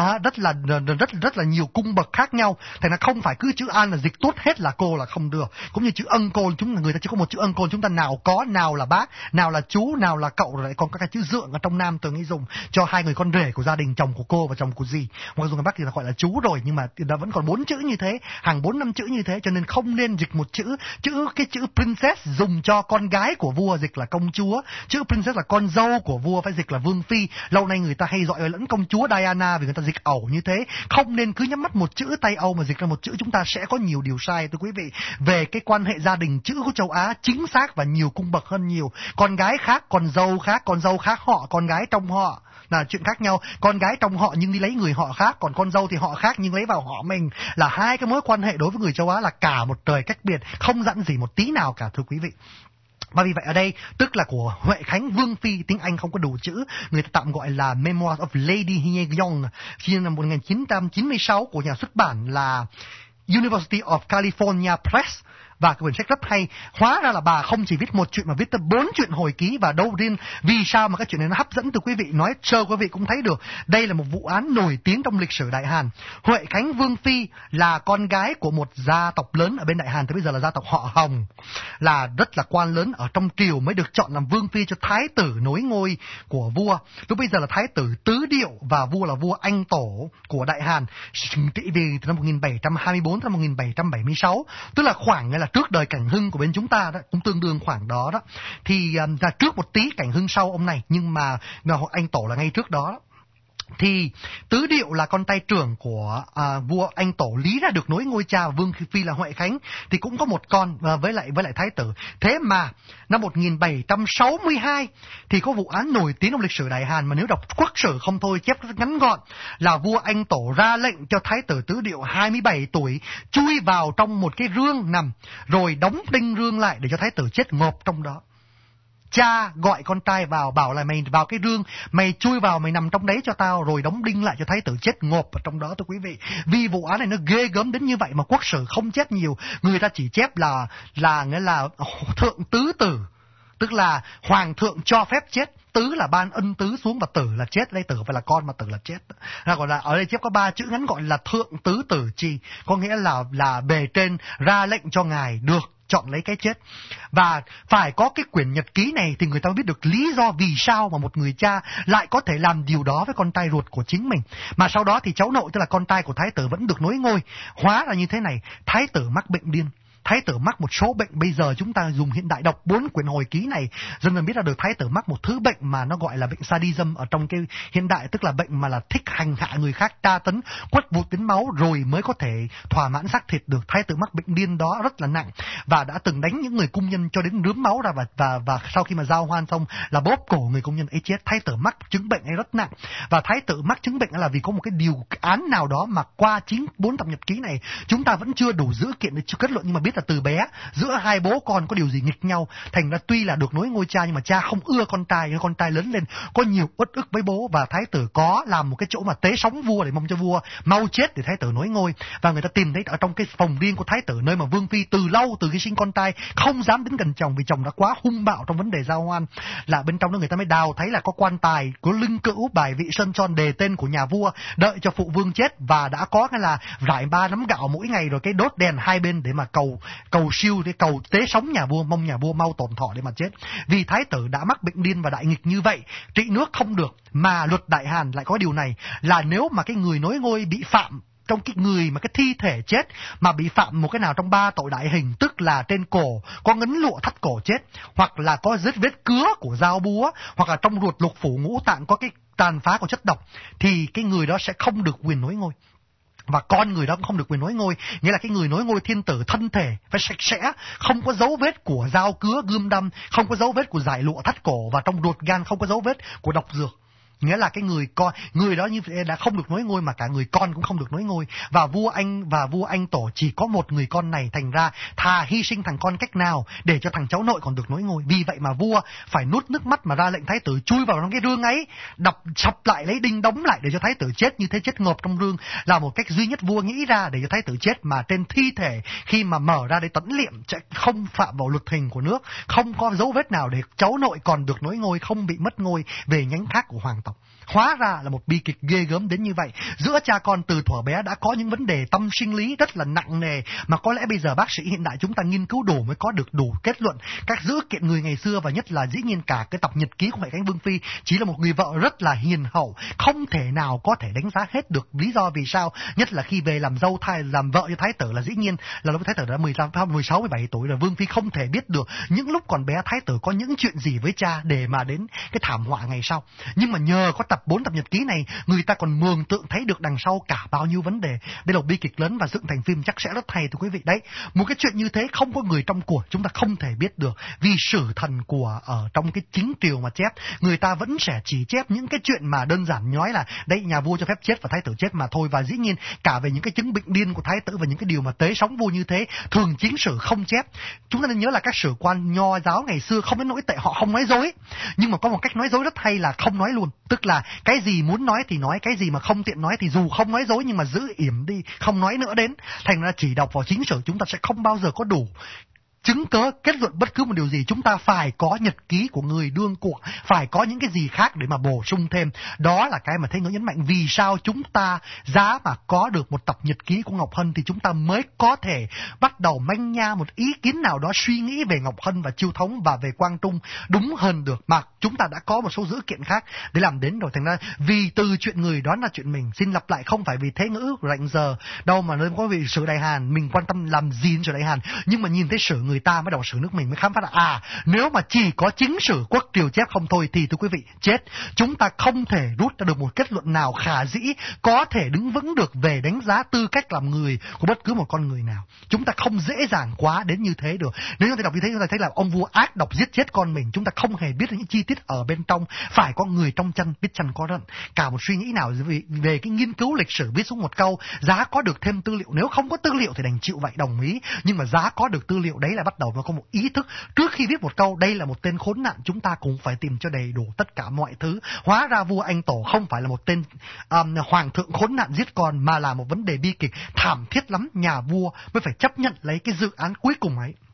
Rất là nhiều cung bậc khác nhau. Thành ra không phải cứ chữ an là dịch tốt hết là cô là không được. Cũng như chữ uncle, người ta chỉ có một chữ uncle, chúng ta nào có nào là bác, nào là chú, nào là cậu, rồi lại còn các cái chữ dượng ở trong Nam thường hay dùng cho hai người con rể của gia đình, chồng của cô và chồng của dì. Mặc dù người Bắc thì là gọi là chú rồi, nhưng mà đã vẫn còn 4 chữ như thế, hàng 4-5 chữ như thế, cho nên không nên dịch một chữ. Cái chữ princess dùng cho con gái của vua dịch là công chúa, chữ princess là con dâu của vua phải dịch là vương phi. Lâu nay người ta hay gọi lẫn công chúa Diana vì người ta dịch ẩu như thế. Không nên cứ nhắm mắt một chữ Tây Âu mà dịch ra một chữ, chúng ta sẽ có nhiều điều sai thưa quý vị. Về cái quan hệ gia đình, chữ của châu Á chính xác và nhiều cung bậc hơn nhiều. Con gái khác, con dâu khác họ, con gái trong họ là chuyện khác nhau. Con gái trong họ nhưng đi lấy người họ khác, còn con dâu thì họ khác nhưng lấy vào họ mình, là hai cái mối quan hệ đối với người châu Á là cả một trời cách biệt, không giận gì một tí nào cả thưa quý vị. Và vì vậy ở đây tức là của Huệ Khánh Vương Phi, tiếng Anh không có đủ chữ, người ta tạm gọi là Memoirs of Lady Hyejeong, sinh năm 1996 của nhà xuất bản là University of California Press. Và cái quyển sách rất hay. Hóa ra là bà không chỉ viết một chuyện mà viết tới 4 chuyện hồi ký. Và đâu riêng vì sao mà cái chuyện này nó hấp dẫn từ quý vị, nói sơ quý vị cũng thấy được. Đây là một vụ án nổi tiếng trong lịch sử Đại Hàn. Huệ Khánh Vương Phi là con gái của một gia tộc lớn ở bên Đại Hàn, thì bây giờ là gia tộc họ Hồng, là rất là quan lớn ở trong triều, mới được chọn làm vương phi cho thái tử nối ngôi của vua. Lúc bây giờ là thái tử Tứ Điệu và vua là vua Anh Tổ của Đại Hàn, trị vì từ năm 1724 đến năm 1776, tức là khoảng là trước đời Cảnh Hưng của bên chúng ta đó, cũng tương đương khoảng đó đó. Thì là trước một tí Cảnh Hưng sau ông này, nhưng mà Anh Tổ là ngay trước đó. Thì Tứ Điệu là con trai trưởng của vua Anh Tổ, lý ra được nối ngôi cha, vương phi là Huệ Khánh thì cũng có một con với lại thái tử. Thế mà năm 1762 thì có vụ án nổi tiếng trong lịch sử Đại Hàn mà nếu đọc quốc sử không thôi chép rất ngắn gọn, là vua Anh Tổ ra lệnh cho thái tử Tứ Điệu 27 tuổi chui vào trong một cái rương nằm, rồi đóng đinh rương lại để cho thái tử chết ngộp trong đó. Cha gọi con trai vào, bảo là mày vào cái rương, mày chui vào, mày nằm trong đấy cho tao, rồi đóng đinh lại cho thái tử chết ngộp ở trong đó thưa quý vị. Vì vụ án này nó ghê gớm đến như vậy mà quốc sử không chép nhiều, người ta chỉ chép là nghĩa là thượng tứ tử. tức là hoàng thượng cho phép chết. Tứ là ban ân tứ xuống và tử là chết. Đây tử phải là con mà tử là chết. Gọi là ở đây chép có 3 chữ ngắn gọi là thượng tứ tử chi, có nghĩa là bề trên ra lệnh cho ngài được chọn lấy cái chết. Và phải có cái quyển nhật ký này thì người ta mới biết được lý do vì sao mà một người cha lại có thể làm điều đó với con trai ruột của chính mình. Mà sau đó thì cháu nội, tức là con trai của thái tử, vẫn được nối ngôi. Hóa là như thế này, thái tử mắc bệnh điên. Thái tử mắc một số bệnh, bây giờ chúng ta dùng hiện đại đọc 4 quyển hồi ký này, dần dần biết là được thái tử mắc một thứ bệnh mà nó gọi là bệnh sadism ở trong cái hiện đại, tức là bệnh mà là thích hành hạ người khác, tra tấn, quất vụt đến máu rồi mới có thể thỏa mãn xác thịt được. Thái tử mắc bệnh điên đó rất là nặng và đã từng đánh những người cung nhân cho đến rướm máu ra, và sau khi mà giao hoan xong là bóp cổ người công nhân ấy chết. Thái tử mắc chứng bệnh ấy rất nặng, và thái tử mắc chứng bệnh là vì có một cái điều án nào đó mà qua 4 tập nhật ký này chúng ta vẫn chưa đủ dữ kiện để kết luận, nhưng mà biết là từ bé giữa hai bố con có điều gì nghịch nhau, thành ra tuy là được nối ngôi cha nhưng mà cha không ưa con trai lớn lên có nhiều uất ức với bố, và thái tử có làm một cái chỗ mà tế sóng vua để mong cho vua mau chết để thái tử nối ngôi. Và người ta tìm thấy ở trong cái phòng riêng của thái tử, nơi mà vương phi từ khi sinh con trai không dám đến gần chồng vì chồng đã quá hung bạo trong vấn đề giao hoan, là bên trong đó người ta mới đào thấy là có quan tài, có linh cữu, bài vị sơn son đề tên của nhà vua đợi cho phụ vương chết, và đã có cái là rải 3 nắm gạo mỗi ngày rồi cái đốt đèn hai bên để mà cầu siêu, để cầu tế sống nhà vua, mong nhà vua mau tổn thọ để mà chết. Vì thái tử đã mắc bệnh điên và đại nghịch như vậy, trị nước không được, mà luật Đại Hàn lại có điều này là nếu mà cái người nối ngôi bị phạm, trong cái người mà cái thi thể chết mà bị phạm một cái nào trong 3 tội đại hình, tức là trên cổ có ngấn lụa thắt cổ chết, hoặc là có vết cứa của dao búa, hoặc là trong ruột lục phủ ngũ tạng có cái tàn phá của chất độc, thì cái người đó sẽ không được quyền nối ngôi. Và con người đó cũng không được quyền nối ngôi, nghĩa là cái người nối ngôi thiên tử thân thể phải sạch sẽ, không có dấu vết của dao cứa gươm đâm, không có dấu vết của dải lụa thắt cổ, và trong ruột gan không có dấu vết của độc dược. Nghĩa là cái người đó như vậy đã không được nối ngôi, mà cả người con cũng không được nối ngôi. Và vua Anh Tổ chỉ có một người con này, thành ra thà hy sinh thằng con cách nào để cho thằng cháu nội còn được nối ngôi. Vì vậy mà vua phải nuốt nước mắt mà ra lệnh thái tử chui vào trong cái rương ấy, đập sập lại, lấy đinh đóng lại để cho thái tử chết như thế, chết ngộp trong rương, là một cách duy nhất vua nghĩ ra để cho thái tử chết. Mà trên thi thể khi mà mở ra để tẩn liệm sẽ không phạm vào luật hình của nước, không có dấu vết nào để cháu nội còn được nối ngôi, không bị mất ngôi về nhánh khác của hoàng tộc. Hóa ra là một bi kịch ghê gớm đến như vậy. Giữa cha con từ thuở bé đã có những vấn đề tâm sinh lý rất là nặng nề, mà có lẽ bây giờ bác sĩ hiện đại chúng ta nghiên cứu đủ mới có được đủ kết luận các dữ kiện người ngày xưa. Và nhất là dĩ nhiên cả cái tập nhật ký của Huệ Cánh Vương Phi chỉ là một người vợ rất là hiền hậu, không thể nào có thể đánh giá hết được lý do vì sao. Nhất là khi về làm vợ cho thái tử, là dĩ nhiên là lúc thái tử đã 16, 17 tuổi rồi, Vương Phi không thể biết được những lúc còn bé thái tử có những chuyện gì với cha để mà đến cái thảm họa ngày sau. Nhưng mà nhờ có 4 tập nhật ký này, người ta còn mường tượng thấy được đằng sau cả bao nhiêu vấn đề. Đây là một bi kịch lớn và dựng thành phim chắc sẽ rất hay thưa quý vị đấy. Một cái chuyện như thế không có người trong cuộc chúng ta không thể biết được, vì sử thần của ở trong cái chính triều mà chép, người ta vẫn sẽ chỉ chép những cái chuyện mà đơn giản nói là đấy nhà vua cho phép chết và thái tử chết mà thôi. Và dĩ nhiên cả về những cái chứng bệnh điên của thái tử và những cái điều mà tế sống vua như thế thường chính sử không chép. Chúng ta nên nhớ là các sử quan nho giáo ngày xưa không đến nỗi tệ, họ không nói dối, nhưng mà có một cách nói dối rất hay là không nói luôn. Tức là cái gì muốn nói thì nói, cái gì mà không tiện nói thì dù không nói dối nhưng mà giữ yểm đi, không nói nữa đến. Thành ra chỉ đọc vào chính sử chúng ta sẽ không bao giờ có đủ chứng cớ kết luận bất cứ một điều gì. Chúng ta phải có nhật ký của người đương cuộc, phải có những cái gì khác để mà bổ sung thêm. Đó là cái mà Thế Ngữ nhấn mạnh vì sao chúng ta giá mà có được một tập nhật ký của Ngọc Hân thì chúng ta mới có thể bắt đầu manh nha một ý kiến nào đó, suy nghĩ về Ngọc Hân và Chiêu Thống và về Quang Trung đúng hơn được. Mà chúng ta đã có một số dữ kiện khác để làm đến rồi. Thành ra vì từ chuyện người đó là chuyện mình. Xin lặp lại, không phải vì Thế Ngữ rảnh giờ đâu mà nên có vì sử Đại Hàn mình quan tâm làm gì đến sử Đại Hàn, nhưng mà nhìn thấy sử người ta mới đọc sử nước mình mới khám phá là nếu mà chỉ có chính sử quốc triều chép không thôi thì thưa quý vị chết. Chúng ta không thể rút ra được một kết luận nào khả dĩ có thể đứng vững được về đánh giá tư cách làm người của bất cứ một con người nào. Chúng ta không dễ dàng quá đến như thế được. Nếu chúng ta đọc như thế chúng ta thấy là ông vua ác độc giết chết con mình, chúng ta không hề biết những chi tiết ở bên trong. Phải có người trong chân biết chân có rận. Cả một suy nghĩ nào về cái nghiên cứu lịch sử viết xuống một câu, giá có được thêm tư liệu. Nếu không có tư liệu thì đành chịu vậy, đồng ý. Nhưng mà giá có được tư liệu đấy là bắt đầu nó có một ý thức trước khi viết một câu đây là một tên khốn nạn, chúng ta cũng phải tìm cho đầy đủ tất cả mọi thứ. Hóa ra vua Anh Tổ không phải là một tên hoàng thượng khốn nạn giết con, mà là một vấn đề bi kịch thảm thiết lắm, nhà vua mới phải chấp nhận lấy cái dự án cuối cùng ấy.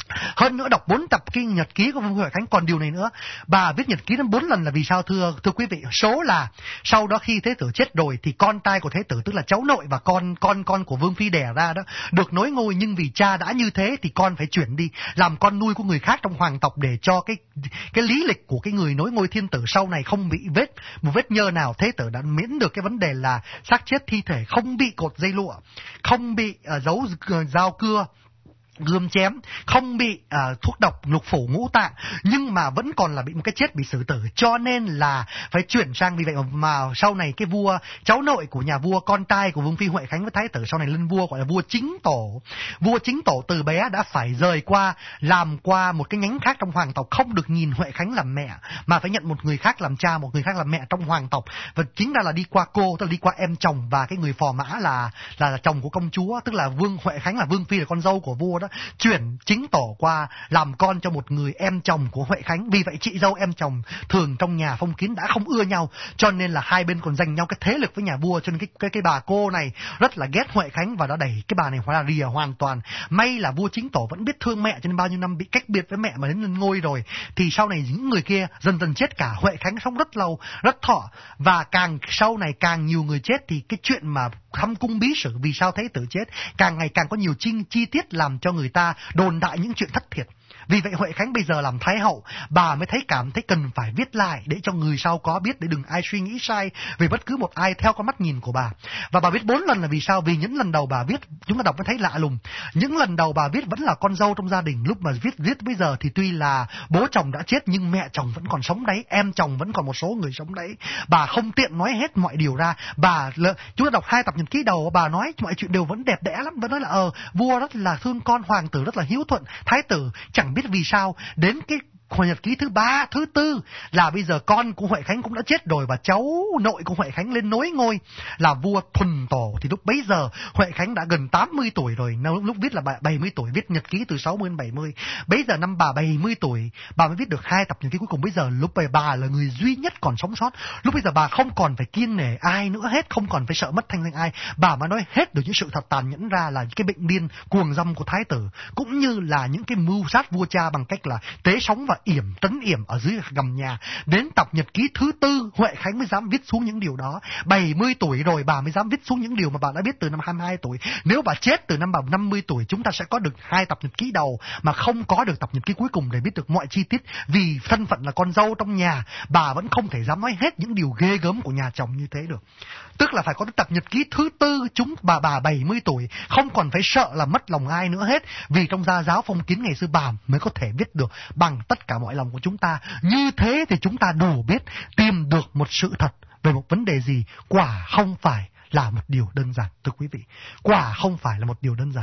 Hơn nữa đọc 4 tập kinh nhật ký của Vương Huệ Khánh. Còn điều này nữa, bà viết nhật ký đến 4 lần là vì sao thưa quý vị? Số là sau đó khi Thế Tử chết rồi thì con trai của Thế Tử, tức là cháu nội và con của Vương Phi đẻ ra đó, được nối ngôi, nhưng vì cha đã như thế thì con phải chuyển đi làm con nuôi của người khác trong hoàng tộc, để cho cái lý lịch của cái người nối ngôi thiên tử sau này không bị một vết nhơ nào. Thế Tử đã miễn được cái vấn đề là xác chết thi thể không bị cột dây lụa, không bị giấu dao cưa gươm chém, không bị thuốc độc lục phủ ngũ tạng, nhưng mà vẫn còn là bị một cái chết bị xử tử, cho nên là phải chuyển sang. Vì vậy mà sau này cái vua cháu nội của nhà vua, con trai của Vương Phi Huệ Khánh với Thái Tử sau này lên vua, gọi là vua chính tổ. Vua chính tổ từ bé đã phải rời qua làm qua một cái nhánh khác trong hoàng tộc, không được nhìn Huệ Khánh làm mẹ mà phải nhận một người khác làm cha, một người khác làm mẹ trong hoàng tộc, và chính ra là đi qua cô, tức là đi qua em chồng, và cái người phò mã là chồng của công chúa, tức là Vương Huệ Khánh là Vương Phi, là con dâu của vua đó, chuyển chính tổ qua làm con cho một người em chồng của Huệ Khánh. Vì vậy chị dâu em chồng thường trong nhà phong kiến đã không ưa nhau, cho nên là hai bên còn giành nhau cái thế lực với nhà vua, cho nên cái bà cô này rất là ghét Huệ Khánh và đã đẩy cái bà này hóa rìa hoàn toàn. May là vua chính tổ vẫn biết thương mẹ, cho nên bao nhiêu năm bị cách biệt với mẹ mà đến lên ngôi rồi thì sau này những người kia dần dần chết cả. Huệ Khánh sống rất lâu, rất thọ, và càng sau này càng nhiều người chết thì cái chuyện mà thâm cung bí sử vì sao Thế Tử chết càng ngày càng có nhiều chi tiết làm cho người ta đồn đại những chuyện thất thiệt. Vì vậy Huệ Khánh bây giờ làm thái hậu, bà mới cảm thấy cần phải viết lại để cho người sau có biết, để đừng ai suy nghĩ sai về bất cứ một ai theo con mắt nhìn của bà. Và bà viết 4 lần là vì sao? Vì những lần đầu bà viết chúng ta đọc mới thấy lạ lùng. Những lần đầu bà viết vẫn là con dâu trong gia đình, lúc mà viết bây giờ thì tuy là bố chồng đã chết nhưng mẹ chồng vẫn còn sống đấy, em chồng vẫn còn một số người sống đấy. Bà không tiện nói hết mọi điều ra. Chúng ta đọc 2 tập nhật ký đầu, bà nói mọi chuyện đều vẫn đẹp đẽ lắm, vẫn nói là vua rất là thương con, hoàng tử rất là hiếu thuận, thái tử chẳng biết vì sao đến cái hồi nhật ký thứ 3, thứ 4 là bây giờ con của Huệ Khánh cũng đã chết rồi và cháu nội của Huệ Khánh lên nối ngôi là vua thuần tổ. Thì lúc bấy giờ Huệ Khánh đã gần 80 tuổi rồi, lúc viết là 70 tuổi, viết nhật ký từ 60 đến 70. Bấy giờ năm bà 70 tuổi, bà mới viết được 2 tập nhật ký cuối cùng. Bây giờ lúc bà là người duy nhất còn sống sót. Lúc bây giờ bà không còn phải kiêng nể ai nữa hết, không còn phải sợ mất thanh danh ai. Bà mới nói hết được những sự thật tàn nhẫn ra, là cái bệnh điên cuồng dâm của thái tử, cũng như là những cái mưu sát vua cha bằng cách là tế sống và trấn yểm ở dưới gầm nhà. Đến tập nhật ký thứ 4 Huệ Khánh mới dám viết xuống những điều đó. 70 tuổi rồi bà mới dám viết xuống những điều mà bà đã viết từ năm 22 tuổi. Nếu bà chết từ năm bà 50 tuổi, chúng ta sẽ có được 2 tập nhật ký đầu mà không có được tập nhật ký cuối cùng để biết được mọi chi tiết. Vì thân phận là con dâu trong nhà, bà vẫn không thể dám nói hết những điều ghê gớm của nhà chồng như thế được. Tức là phải có tập nhật ký thứ 4, bà 70 tuổi không còn phải sợ là mất lòng ai nữa hết, vì trong gia giáo phong kiến ngày xưa bà mới có thể viết được bằng tất cả mọi lòng của chúng ta. Như thế thì chúng ta đủ biết tìm được một sự thật về một vấn đề gì. Quả không phải là một điều đơn giản, thưa quý vị. Quả không phải là một điều đơn giản.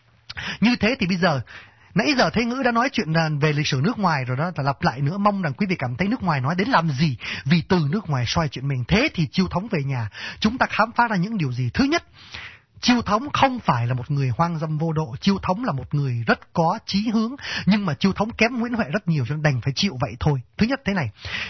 Như thế thì bây giờ, nãy giờ Thế Ngữ đã nói chuyện về lịch sử nước ngoài rồi đó, ta lặp lại nữa, mong rằng quý vị cảm thấy nước ngoài nói đến làm gì, vì từ nước ngoài soi chuyện mình. Thế thì Chiêu Thống về nhà, chúng ta khám phá ra những điều gì? Thứ nhất, Chiêu Thống không phải là một người hoang dâm vô độ. Chiêu Thống là một người rất có chí hướng, nhưng mà Chiêu Thống kém Nguyễn Huệ rất nhiều, cho nên đành phải chịu vậy thôi. Thứ nhất thế này,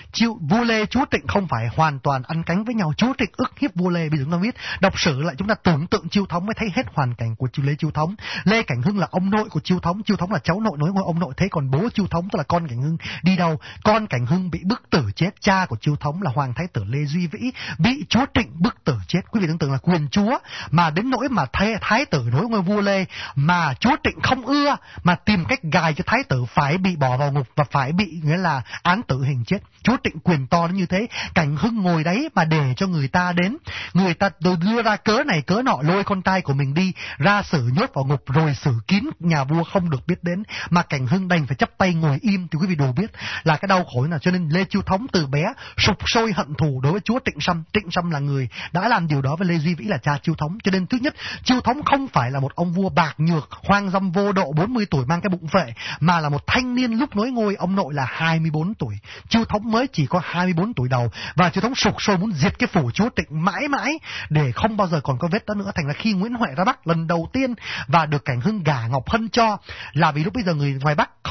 vua Lê Chúa Trịnh không phải hoàn toàn ăn cánh với nhau. Chúa Trịnh ức hiếp vua Lê. Bây giờ chúng ta biết đọc sử lại, chúng ta tưởng tượng Chiêu Thống mới thấy hết hoàn cảnh của Lê Chiêu Thống. Lê Cảnh Hưng là ông nội của Chiêu Thống, Chiêu Thống là cháu nội nối ngôi ông nội. Thế còn bố Chiêu Thống tức là con Cảnh Hưng đi đâu? Con Cảnh Hưng bị bức tử chết. Cha của Chiêu Thống là Hoàng Thái tử Lê Duy Vĩ bị Chúa Trịnh bức tử chết. Quý vị tưởng tượng là quyền chúa mà đến nỗi mà thái tử nối ngôi vua Lê mà Chúa Trịnh không ưa, mà tìm cách gài cho thái tử phải bị bỏ vào ngục và phải bị nghĩa là án tử hình chết. Chúa Trịnh quyền to đến như thế. Cảnh Hưng ngồi đấy mà để cho người ta đến, người ta đưa ra cớ này cớ nọ, lôi con trai của mình đi ra xử nhốt vào ngục rồi xử kín, nhà vua không được biết đến, mà Cảnh Hưng đành phải chắp tay ngồi im. Thì quý vị đủ biết là cái đau khổ nào. Cho nên Lê Chiêu Thống từ bé sục sôi hận thù đối với chúa Trịnh Sâm. Trịnh Sâm là người đã làm điều đó với Lê Duy Vĩ là cha Chiêu Thống. Cho nên thứ nhất, Chiêu Thống không phải là một ông vua bạc nhược, hoang dâm vô độ 40 tuổi mang cái bụng phệ, mà là một thanh niên lúc nối ngôi. Ông nội là 24 tuổi, Chiêu Thống mới chỉ có 24 tuổi đầu, và Chiêu Thống sục sôi muốn diệt cái phủ chúa Trịnh mãi mãi để không bao giờ còn có vết đó nữa. Thành là khi Nguyễn Huệ ra Bắc lần đầu tiên và được Cảnh Hưng gả Ngọc Hân cho, là vì lúc bây giờ người ngoài Bắc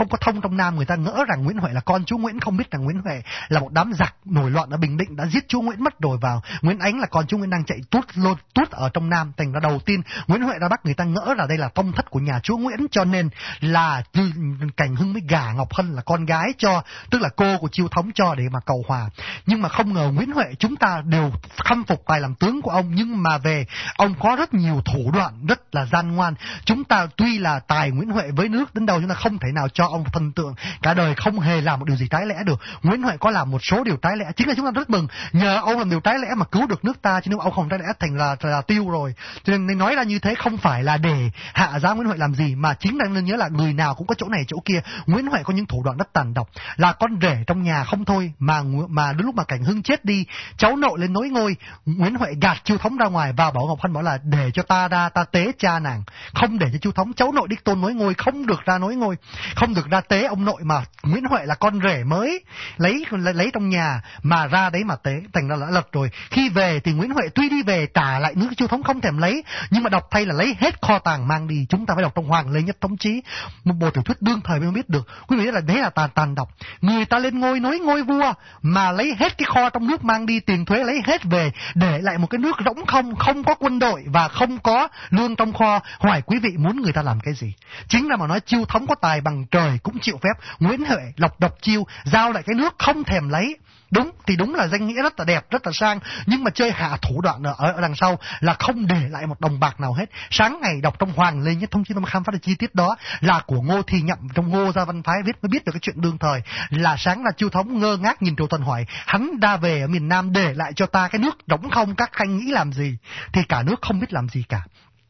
không có thông trong Nam, người ta ngỡ rằng Nguyễn Huệ là con chúa Nguyễn, không biết rằng Nguyễn Huệ là một đám giặc nổi loạn ở Bình Định đã giết chúa Nguyễn mất rồi vào. Nguyễn Ánh là con chúa Nguyễn đang chạy tuốt ở trong Nam. Thành ra đầu tiên Nguyễn Huệ ra Bắc, người ta ngỡ là đây là tông thất của nhà chúa Nguyễn, cho nên là Cảnh Hưng mới gả Ngọc Hân là con gái cho, tức là cô của Chiêu Thống cho để mà cầu hòa. Nhưng mà không ngờ Nguyễn Huệ, chúng ta đều khâm phục tài làm tướng của ông, nhưng mà về ông có rất nhiều thủ đoạn rất là gian ngoan. Chúng ta tuy là tài Nguyễn Huệ với nước đến đâu, chúng ta không thể nào cho ông thần tượng cả đời không hề làm một điều gì trái lẽ được. Nguyễn Huệ có làm một số điều trái lẽ, chính là chúng ta rất mừng nhờ ông làm điều trái lẽ mà cứu được nước ta, chứ nếu ông không trái lẽ thành là tiêu rồi. Cho nên nói ra như thế không phải là để hạ giá Nguyễn Huệ làm gì, mà chính là nên nhớ là người nào cũng có chỗ này chỗ kia. Nguyễn Huệ có những thủ đoạn rất tàn độc, là con rể trong nhà không thôi mà đến lúc mà Cảnh Hưng chết đi, cháu nội lên nối ngôi, Nguyễn Huệ gạt Chiêu Thống ra ngoài và bảo Ngọc Hân bảo là để cho ta ra ta tế cha nàng, không để cho Chiêu Thống cháu nội đích tôn nối ngôi, không được ra nối ngôi, không được ra tế ông nội, mà Nguyễn Huệ là con rể mới lấy trong nhà mà ra đấy mà tế. Thành ra là lật rồi. Khi về thì Nguyễn Huệ tuy đi về trả lại nước Chiêu Thống không thèm lấy, nhưng mà đọc thay là lấy hết kho tàng mang đi. Chúng ta phải đọc trong Hoàng Lê Nhất Thống Chí, một bộ tiểu thuyết đương thời mới biết được. Quý vị là đấy là tàn độc. Người ta lên ngôi nối ngôi vua mà lấy hết cái kho trong nước mang đi, tiền thuế lấy hết về, để lại một cái nước rỗng không, không có quân đội và không có lương trong kho. Hỏi quý vị muốn người ta làm cái gì? Chính là mà nói Chiêu Thống có tài bằng trời cũng chịu phép. Nguyễn Huệ lộc độc chiêu, giao lại cái nước không thèm lấy. Đúng thì đúng là danh nghĩa rất là đẹp, rất là sang, nhưng mà chơi hạ thủ đoạn ở đằng sau là không để lại một đồng bạc nào hết. Sáng ngày đọc trong Hoàng Lê Nhất Thống Chí, tôi khám phá được chi tiết đó là của Ngô Thì Nhậm trong Ngô Gia Văn Phái viết, mới biết được cái chuyện đương thời là sáng là Chiêu Thống ngơ ngác nhìn Triệu Tuần hỏi hắn đã về ở miền Nam để lại cho ta cái nước rỗng không, các khanh nghĩ làm gì? Thì cả nước không biết làm gì cả.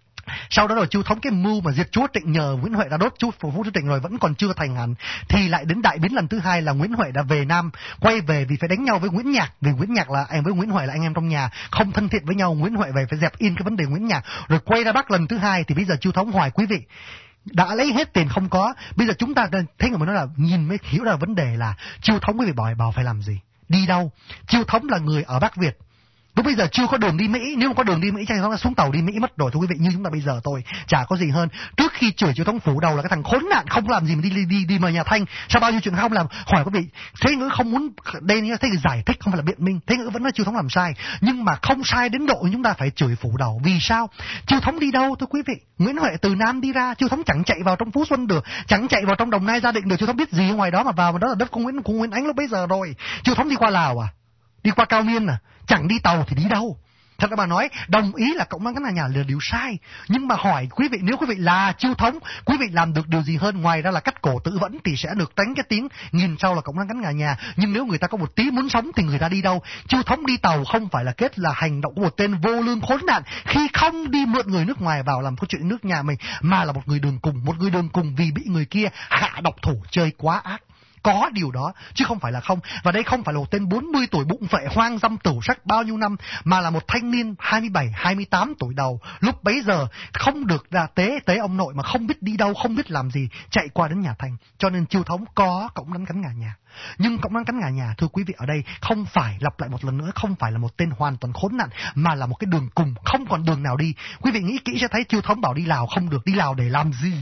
Sau đó rồi Chiêu Thống cái mưu mà diệt chúa Trịnh, nhờ Nguyễn Huệ đã đốt chúa Trịnh rồi vẫn còn chưa thành hẳn, thì lại đến đại biến lần thứ hai là Nguyễn Huệ đã về Nam, quay về vì phải đánh nhau với Nguyễn Nhạc, vì Nguyễn Nhạc là với Nguyễn Huệ là anh em trong nhà, không thân thiện với nhau. Nguyễn Huệ về phải dẹp in cái vấn đề Nguyễn Nhạc, rồi quay ra Bắc lần thứ hai. Thì bây giờ Chiêu Thống hỏi quý vị, đã lấy hết tiền không có, bây giờ chúng ta thấy người mới nói là nhìn mới hiểu ra vấn đề là Chiêu Thống quý vị bảo phải làm gì, đi đâu. Chiêu Thống là người ở Bắc Việt, lúc bây giờ chưa có đường đi Mỹ, nếu mà có đường đi Mỹ chắc chắn là xuống tàu đi Mỹ mất rồi thưa quý vị. Như chúng ta bây giờ tôi chả có gì hơn. Trước khi chửi Chiêu Thống phủ đầu là cái thằng khốn nạn không làm gì mà đi mời nhà Thanh, sao bao nhiêu chuyện không làm. Hỏi quý vị, Thế Ngữ không muốn đây thế thì giải thích không phải là biện minh, Thế Ngữ vẫn nói Chiêu Thống làm sai, nhưng mà không sai đến độ chúng ta phải chửi phủ đầu. Vì sao? Chiêu Thống đi đâu thưa quý vị? Nguyễn Huệ từ Nam đi ra, Chiêu Thống chẳng chạy vào trong Phú Xuân được, chẳng chạy vào trong Đồng Nai Gia Định được. Chiêu Thống biết gì ở ngoài đó mà vào, mà đó là đất của Nguyễn Ánh lúc bấy giờ rồi. Chiêu Thống đi qua Lào à? Đi qua Cao Miên à? Chẳng đi tàu thì đi đâu? Thật ra mà nói, đồng ý là cộng sản nhà là điều sai, nhưng mà hỏi quý vị, nếu quý vị là Chiêu Thống, quý vị làm được điều gì hơn ngoài ra là cắt cổ tự vẫn thì sẽ được tránh cái tiếng nghìn sau là cộng sản nhà. Nhưng nếu người ta có một tí muốn sống thì người ta đi đâu? Chiêu Thống đi tàu không phải là kết là hành động của một tên vô lương khốn nạn khi không đi mượn người nước ngoài vào làm câu chuyện nước nhà mình, mà là một người đường cùng vì bị người kia hạ độc thủ chơi quá ác. Có điều đó chứ không phải là không. Và đây không phải là một tên 40 tuổi bụng phệ hoang dâm tửu sắc bao nhiêu năm, mà là một thanh niên 27, 28 tuổi đầu. Lúc bấy giờ không được ra tế ông nội mà không biết đi đâu, không biết làm gì, chạy qua đến nhà Thanh. Cho nên Chiêu Thống có cộng đánh cánh nhà. Nhưng cộng đánh cánh nhà thưa quý vị ở đây không phải, lặp lại một lần nữa, không phải là một tên hoàn toàn khốn nạn, mà là một cái đường cùng, không còn đường nào đi. Quý vị nghĩ kỹ sẽ thấy Chiêu Thống bảo đi Lào không được, đi Lào để làm gì?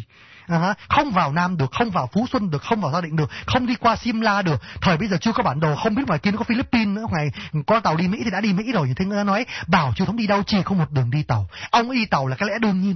Không vào Nam được, không vào Phú Xuân được, không vào Gia Định được, không đi qua Simla được. Thời bây giờ chưa có bản đồ, không biết ngoài kia nó có Philippines nữa, ngoài có tàu đi Mỹ thì đã đi Mỹ rồi. Như thế người nói bảo Chiêu Thống đi đâu, chỉ không một đường đi tàu. Ông đi tàu là cái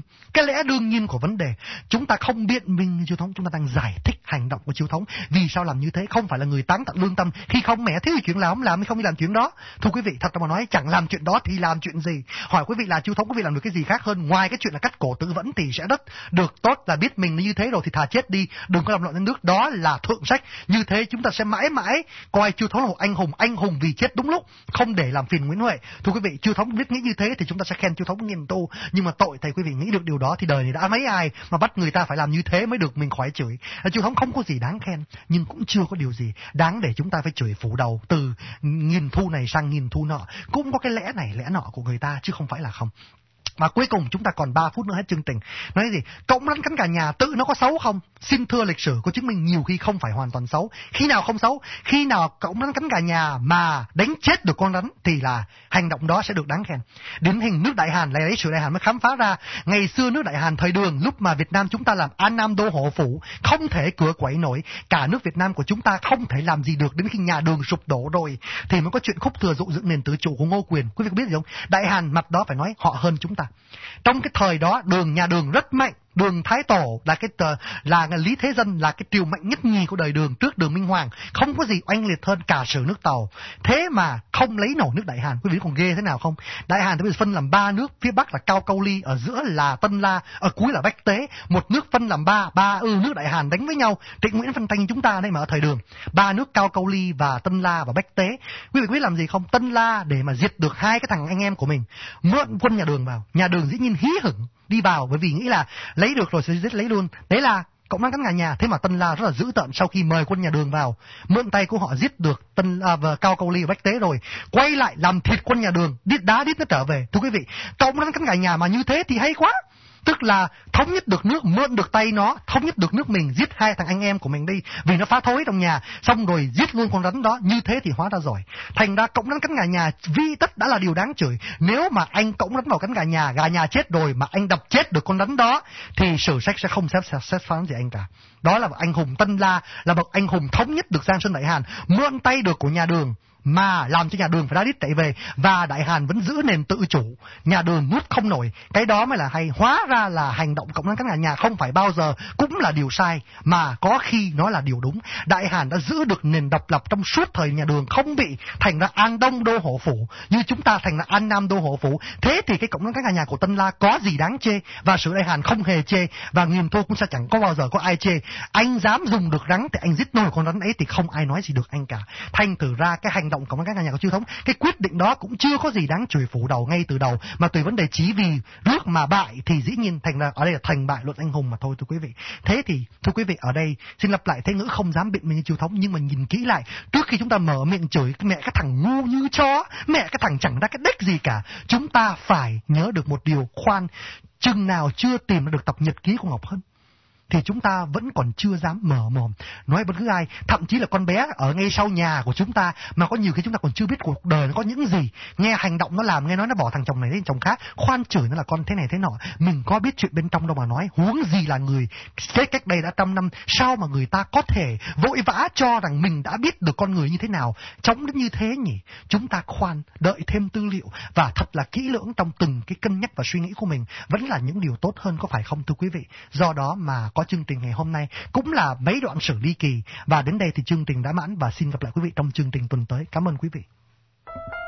lẽ đương nhiên của vấn đề. Chúng ta không biện minh như Chiêu Thống, chúng ta đang giải thích hành động của Chiêu Thống vì sao làm như thế. Không phải là người táng tận lương tâm, khi không mẹ thiếu chuyện làm hay không đi làm chuyện đó. Thưa quý vị, thật ra mà nói chẳng làm chuyện đó thì làm chuyện gì? Hỏi quý vị là Chiêu Thống quý vị làm được cái gì khác hơn ngoài cái chuyện là cắt cổ tự vẫn thì sẽ rất được tốt, là biết mình như thế rồi thì thà chết đi, đừng có làm loạn nước. Đó là thượng sách. Như thế chúng ta sẽ mãi mãi coi Chiêu Thống là một anh hùng vì chết đúng lúc, không để làm phiền Nguyễn Huệ. Thưa quý vị, Chiêu Thống biết nghĩ như thế thì chúng ta sẽ khen Chiêu Thống nghiêm tu. Nhưng mà tội thầy quý vị nghĩ được điều đó thì đời này đã mấy ai mà bắt người ta phải làm như thế mới được mình khỏi chửi. Chiêu Thống không có gì đáng khen, nhưng cũng chưa có điều gì đáng để chúng ta phải chửi phủ đầu. Từ nghìn thu này sang nghìn thu nọ cũng có cái lẽ này lẽ nọ của người ta chứ không phải là không. Và cuối cùng chúng ta còn 3 phút nữa hết chương trình. Nói gì? Cộng đánh cánh cả nhà tự nó có xấu không? xin thưa lịch sử có chứng minh nhiều khi không phải hoàn toàn xấu. Khi nào không xấu? Khi nào cổng rắn cắn gà nhà mà đánh chết được con rắn thì là hành động đó sẽ được đáng khen. Điển hình nước Đại Hàn, lại lấy sử Đại Hàn mới khám phá ra. Ngày xưa nước Đại Hàn thời Đường, lúc mà Việt Nam chúng ta làm An Nam đô hộ phủ, không thể cửa quậy nổi, cả nước Việt Nam của chúng ta không thể làm gì được, đến khi nhà Đường sụp đổ rồi thì mới có chuyện khúc thừa dụ dựng nền tự chủ của Ngô Quyền. Quý vị có biết gì không? Đại Hàn mặt đó phải nói họ hơn chúng ta. Trong cái thời đó nhà Đường rất mạnh. Đường Thái Tổ là Lý Thế Dân, là cái triều mạnh nhất nhì của đời Đường trước Đường Minh Hoàng, không có gì oanh liệt hơn cả sử nước Tàu. Thế mà không lấy nổi nước Đại Hàn. Quý vị còn ghê thế nào không? Đại Hàn thì bây giờ phân làm 3 nước, phía Bắc là Cao Câu Ly, ở giữa là Tân La, ở cuối là Bách Tế. Một nước phân làm ba nước Đại Hàn đánh với nhau. Trịnh Nguyễn phân tranh chúng ta đây mà ở thời Đường. 3 nước Cao Câu Ly và Tân La và Bách Tế. Quý vị biết làm gì không? Tân La để mà diệt được 2 cái thằng anh em của mình, mượn quân nhà Đường vào. Nhà Đường dĩ nhiên hí hửng đi vào, bởi vì nghĩ là lấy được rồi sẽ giết lấy luôn. Đấy là cộng năng cắn gà nhà. Thế mà Tân La rất là dữ tợn, sau khi mời quân nhà Đường vào, mượn tay của họ giết được và Cao Câu Ly và Bách Tế rồi, quay lại làm thịt quân nhà Đường, đít nó trở về. Thưa quý vị, cộng năng cắn gà nhà mà như thế thì hay quá. Tức là thống nhất được nước, mượn được tay nó, thống nhất được nước mình, giết 2 thằng anh em của mình đi, vì nó phá thối trong nhà, xong rồi giết luôn con rắn đó. Như thế thì hóa ra giỏi. Thành ra cộng rắn cắn gà nhà vi tất đã là điều đáng chửi. Nếu mà anh cộng rắn vào cắn gà nhà chết rồi mà anh đập chết được con rắn đó thì sử sách sẽ không xét phán gì anh cả. Đó là bậc anh hùng Tân La, là bậc anh hùng thống nhất được Giang Sơn Đại Hàn, mượn tay được của nhà Đường mà làm cho nhà Đường phải đá đít chạy về, và Đại Hàn vẫn giữ nền tự chủ, nhà Đường nuốt không nổi. Cái đó mới là hay. Hóa ra là hành động cộng năng cắn gà nhà không phải bao giờ cũng là điều sai, mà có khi nó là điều đúng. Đại Hàn đã giữ được nền độc lập trong suốt thời nhà Đường, không bị thành ra An Đông đô hộ phủ như chúng ta thành ra An Nam đô hộ phủ. Thế thì cái cộng năng cắn gà nhà của Tân La có gì đáng chê, và sử Đại Hàn không hề chê, và nghiền thô cũng sẽ chẳng có bao giờ có ai chê. Anh dám dùng được rắn thì anh giết nổi con rắn ấy thì không ai nói gì được anh cả. Thành thử ra cái hành động cộng năng cắn gà nhà của Chiêu Thống, cái quyết định đó cũng chưa có gì đáng chửi phủ đầu ngay từ đầu, mà tùy vấn đề chỉ vì nước mà bại thì dĩ nhiên thành ra ở đây là thành bại luận anh hùng mà thôi. Thưa quý vị, thế thì thưa quý vị, ở đây xin lặp lại thế ngữ không dám biện minh như Chiêu Thống, nhưng mà nhìn kỹ lại, trước khi chúng ta mở miệng chửi mẹ cái thằng ngu như chó, mẹ cái thằng chẳng ra cái đếch gì cả, chúng ta phải nhớ được một điều: khoan, chừng nào chưa tìm được tập nhật ký của Ngọc Hân thì chúng ta vẫn còn chưa dám mở mồm nói bất cứ ai, thậm chí là con bé ở ngay sau nhà của chúng ta mà có nhiều khi chúng ta còn chưa biết cuộc đời nó có những gì. Nghe hành động nó làm, nghe nói nó bỏ thằng chồng này đến chồng khác, khoan chửi nó là con thế này thế nọ, mình có biết chuyện bên trong đâu mà nói, huống gì là người chết cách đây đã 100 năm, sao mà người ta có thể vội vã cho rằng mình đã biết được con người như thế nào, chống đến như thế nhỉ? Chúng ta khoan, đợi thêm tư liệu và thật là kỹ lưỡng trong từng cái cân nhắc và suy nghĩ của mình vẫn là những điều tốt hơn, có phải không thưa quý vị? Do đó mà có chương trình ngày hôm nay cũng là mấy đoạn sử ly kỳ, và đến đây thì chương trình đã mãn, và xin gặp lại quý vị trong chương trình tuần tới. Cảm ơn quý vị.